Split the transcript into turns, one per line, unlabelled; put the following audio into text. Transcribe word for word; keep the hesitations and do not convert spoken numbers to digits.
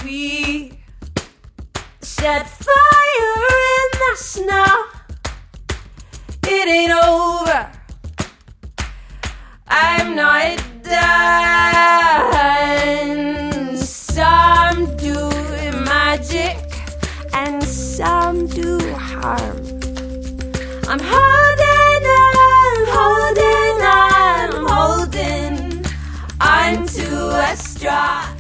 We set fire in the snow. It ain't over. I'm not done. Some do magic and some do harm. I'm holding on, holding on, I'm holding on to a straw.